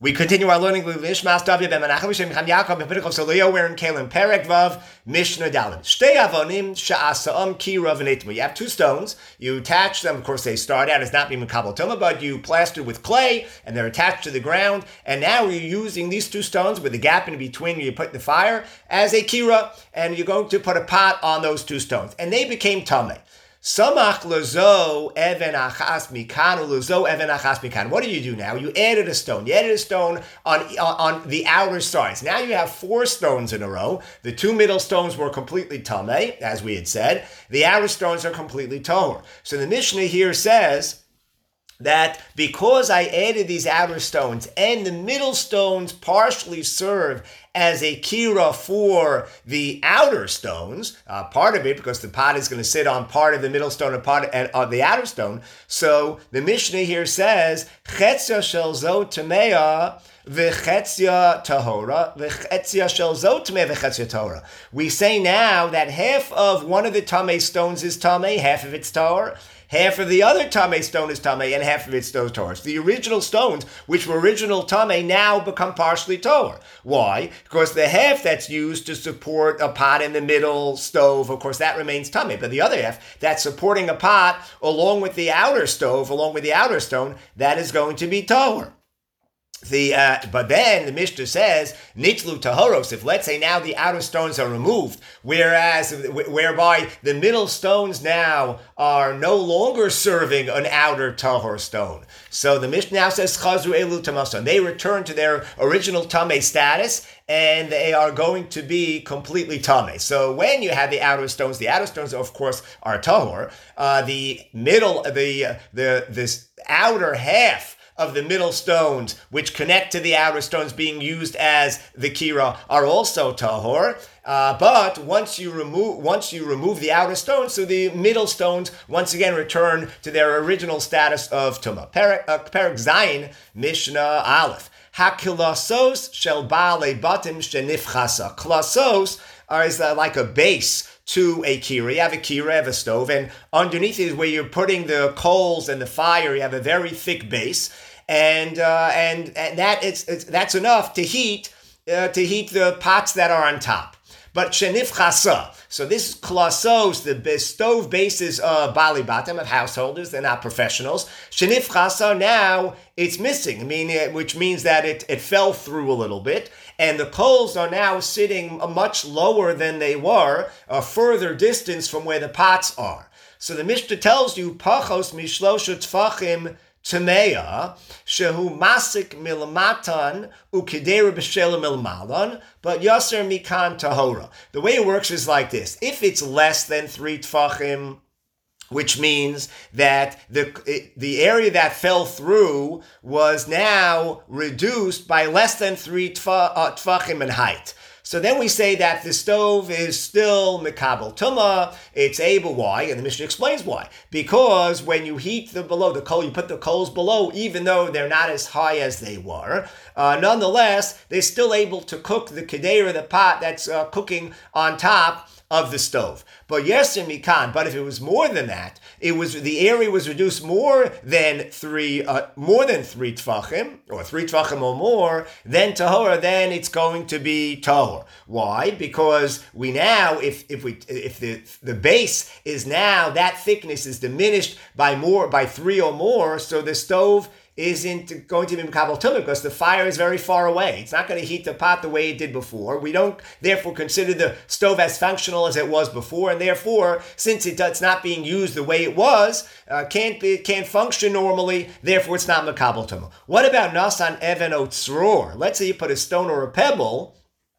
We continue our learning with Nishmas David ben Menachem Shem Cham Yaakov ben Pinchas Solio. We're in Kalim Perek Vav Mishnah Dalet. Shtei avonim sha'asam kira v'nitma. You have two stones. You attach them. Of course, they start out as not being Mekabel Tumah, but you plaster with clay, and they're attached to the ground. And now you're using these two stones with a gap in between where you put in the fire as a kira, and you're going to put a pot on those two stones, and they became tameh. Samach lozo even achas mikan lozo even achas mikan. What do you do now? You added a stone. You added a stone on the outer sides. Now you have four stones in a row. The two middle stones were completely tameh, as we had said. The outer stones are completely tahor. So the Mishnah here says that because I added these outer stones and the middle stones partially serve as a kira for the outer stones, part of it, because the pot is going to sit on part of the middle stone and part of the outer stone. So the Mishnah here says, Chetzia shel zo tamea v'chetzia tahora, v'chetzia shel zo tamea v'chetzia tahora. We say now that half of one of the tameh stones is tameh, half of it's tahor. Half of the other tameh stone is tameh, and half of it's tahor. So the original stones, which were original tameh, now become partially tahor. Why? Because the half that's used to support a pot in the middle stove, of course, that remains tameh. But the other half that's supporting a pot along with the outer stove, along with the outer stone, that is going to be tahor. But then the Mishnah says nitlu tahoros. If let's say now the outer stones are removed, whereby the middle stones now are no longer serving an outer tahor stone. So the Mishnah now says chazru elu tamason. They return to their original tameh status, and they are going to be completely tameh. So when you have the outer stones of course are tahor. This outer half of the middle stones, which connect to the outer stones being used as the kira, are also tahor. But once you remove the outer stones, so the middle stones once again return to their original status of tumah. Perek Zayin, Mishnah Aleph. Hakilasos shel baalei batim shenifchasa. Klasos is like a base to a kira. You have a kira, you have a stove, and underneath is where you're putting the coals and the fire. You have a very thick base, and that's enough to heat the pots that are on top. But shenif chasa. So this klasos, the stove bases of bali batim, of householders, they're not professionals. Shenif chasa, now it's missing, which means that it fell through a little bit, and the coals are now sitting much lower than they were, a further distance from where the pots are. So the Mishnah tells you, pachos mishlosha tfachim Tameya, shehu masik milmatan ukidera b'shelim milmalan, but yaser mikan tahora. The way it works is like this. If it's less than 3 tfachim, which means that the area that fell through was now reduced by less than 3 tfachim in height. So then we say that the stove is still mekabel tumah. It's able, why? And the Mishnah explains why. Because when you heat the coal, you put the coals below, even though they're not as high as they were, nonetheless, they're still able to cook the kedera, the pot that's cooking on top of the stove. But yeser mikan, but if it was more than that, the area was reduced more than 3 tfachim, or 3 tfachim or more, then tahora, then it's going to be tahor. Why? Because we now, if the base is now, that thickness is diminished by 3 or more, so the stove isn't going to be mekabel tumah because the fire is very far away. It's not going to heat the pot the way it did before. We don't therefore consider the stove as functional as it was before, and therefore, since it's not being used the way it was, can't function normally. Therefore, it's not mekabel tumah. What about nasan even otzror? Let's say you put a stone or a pebble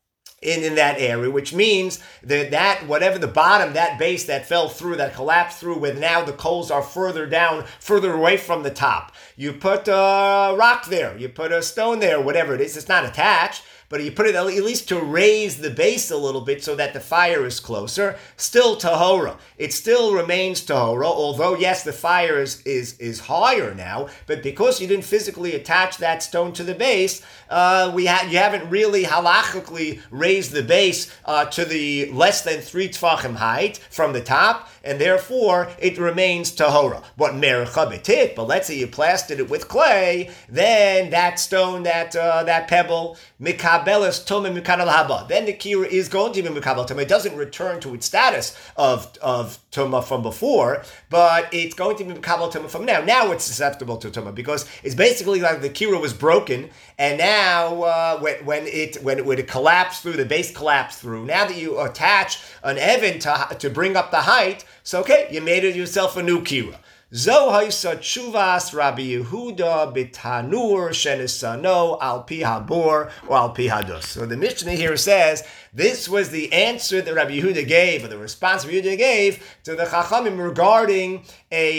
in that area, which means that whatever the bottom, that base that fell through, that collapsed through, with now the coals are further down, further away from the top. You put a rock there, you put a stone there, whatever it is, it's not attached, but you put it at least to raise the base a little bit so that the fire is closer. Still tahora. It still remains tahora, although yes, the fire is higher now, but because you didn't physically attach that stone to the base, you haven't really halachically raised raise the base to the less than 3 tfachim height from the top, and therefore it remains tahora. But let's say you plastered it with clay, then that stone, that pebble, mikabelas tuma mikanal haba. Then the kira is going to be mikabel tuma. It doesn't return to its status of tuma from before, but it's going to be mikabel tuma from now. Now it's susceptible to tuma because it's basically like the kira was broken, and now when it collapsed through, the base collapsed through. Now that you attach an evan to bring up the height, so okay, you made it yourself a new kira. Zohaisa Chuvas Rabbi Yehuda Bitanur Shenisano Al Pi Habor or Al Pi Hadus. So the Mishnah here says this was the answer that Rabbi Yehuda gave, or the response Rabbi Yehuda gave to the Chachamim regarding a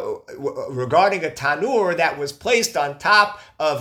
tanur that was placed on top of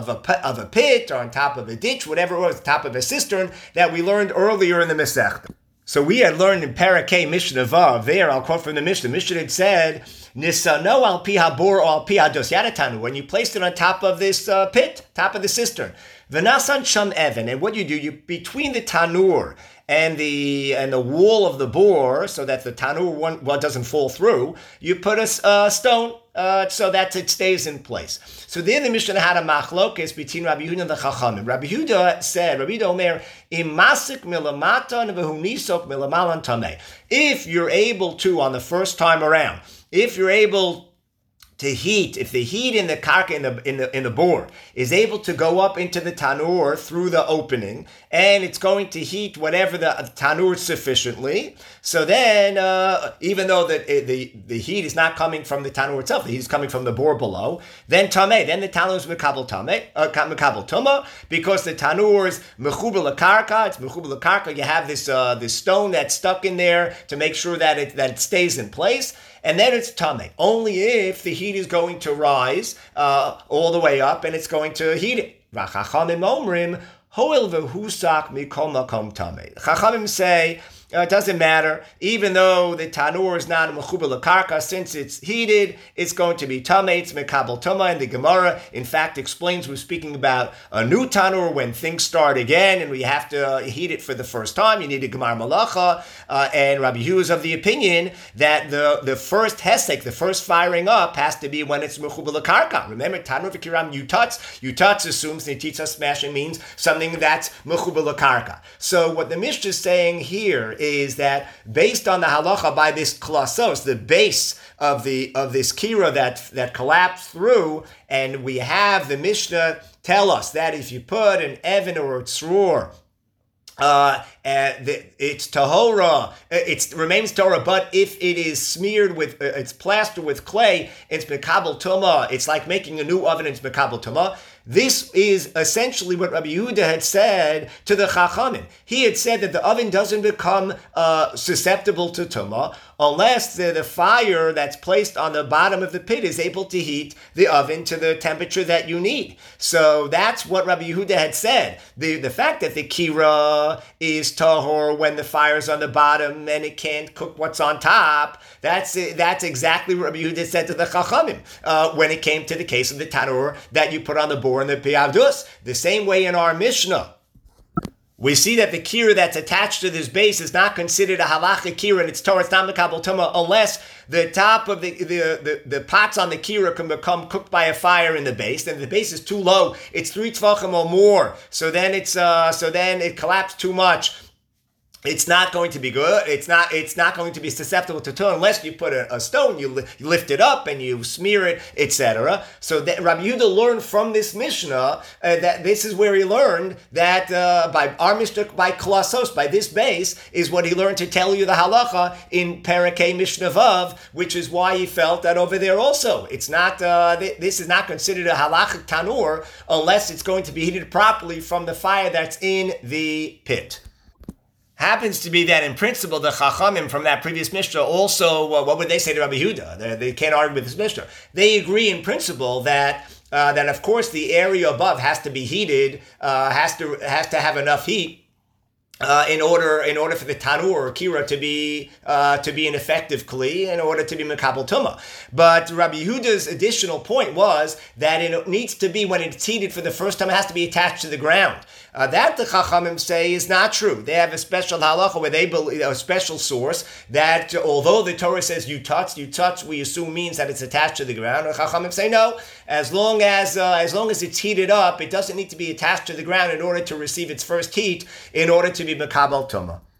a pit or on top of a ditch, whatever it was, top of a cistern that we learned earlier in the Masechta. So we had learned in Parakeh Mishnah Vav, there I'll quote from the Mishnah. Mishnah had said, Nisano al pi habor al pi hados yadatanu. When you placed it on top of this pit, top of the cistern, v'nasan sham evan, and what you do, you between the tanur and the wall of the bore, so that the tanur doesn't fall through, you put a stone so that it stays in place. So there the Mishnah had a machlokes between Rabbi Yehuda and the Chachamim. Rabbi Yehuda said, Rabbi Yehuda Omer, imasik milamatan v'hunisok milamalan tameh. If you're able to, on the first time around, if you're able to heat, if the heat in the karka in the bore is able to go up into the tanur through the opening, and it's going to heat whatever the tanur sufficiently, so then even though the heat is not coming from the tanur itself, the heat is coming from the bore below, then tameh, then the tanur is mekabel tuma, because the tanur is mechubel karka, it's mechubel karka. You have this stone that's stuck in there to make sure that it stays in place. And then it's tameh, only if the heat is going to rise all the way up and it's going to heat it. Chachamim omrim, hoil v'husak mikol makom tameh. Chachamim say, it doesn't matter, even though the tanur is not a mechubel karka, since it's heated, it's going to be tameh, it's mekabel tuma. And the Gemara, in fact, explains, we're speaking about a new tanur when things start again, and we have to heat it for the first time. You need a gemar malacha, and Rabbi Yehuda is of the opinion that the first hesek, the first firing up, has to be when it's mechubel karka. Remember, tanur v'kiram yutatz assumes nititza smashing means something that's mechubel karka. So what the Mishnah is saying here is that based on the halacha by this klasos, the base of this kira that collapsed through, and we have the Mishnah tell us that if you put an evan or a tzror, it's tahora, it remains tahora, but if it is smeared with, it's plastered with clay, it's mekabel tuma. It's like making a new oven, it's mekabel tuma. This is essentially what Rabbi Yehuda had said to the Chachamim. He had said that the oven doesn't become susceptible to tumah unless the fire that's placed on the bottom of the pit is able to heat the oven to the temperature that you need. So that's what Rabbi Yehuda had said. The fact that the kira is tahor when the fire's on the bottom and it can't cook what's on top, that's exactly what Rabbi Yehuda said to the Chachamim when it came to the case of the tanur that you put on the board and the piyavdus. The same way in our Mishnah, we see that the kira that's attached to this base is not considered a halachic kira, and it's Torah, it's not mekabel tuma, unless the top of the pots on the kira can become cooked by a fire in the base. Then the base is too low; it's 3 tefachim or more. So then it collapsed too much. It's not going to be good. It's not going to be susceptible to tumah unless you put a stone, you lift it up and you smear it, etc. So that Rabbi Yehuda learned from this Mishnah that this is where he learned that by our Mishnah, by klasos, by this base, is what he learned to tell you the halacha in Parakeh Mishnah Vav, which is why he felt that over there also it's not. This is not considered a halachic tanur unless it's going to be heated properly from the fire that's in the pit. Happens to be that in principle, the Chachamim from that previous Mishnah also, what would they say to Rabbi Yehuda? They can't argue with this Mishnah. They agree in principle that of course the area above has to be heated, has to have enough heat in order for the tanur or kira to be an effective kli, in order to be mekabel tuma. But Rabbi Yehuda's additional point was that it needs to be, when it's heated for the first time, it has to be attached to the ground. That the Chachamim say is not true. They have a special halacha where they believe, a special source, that although the Torah says you touch, we assume means that it's attached to the ground. And Chachamim say no. As long as it's heated up, it doesn't need to be attached to the ground in order to receive its first heat, in order to be mekabel tuma.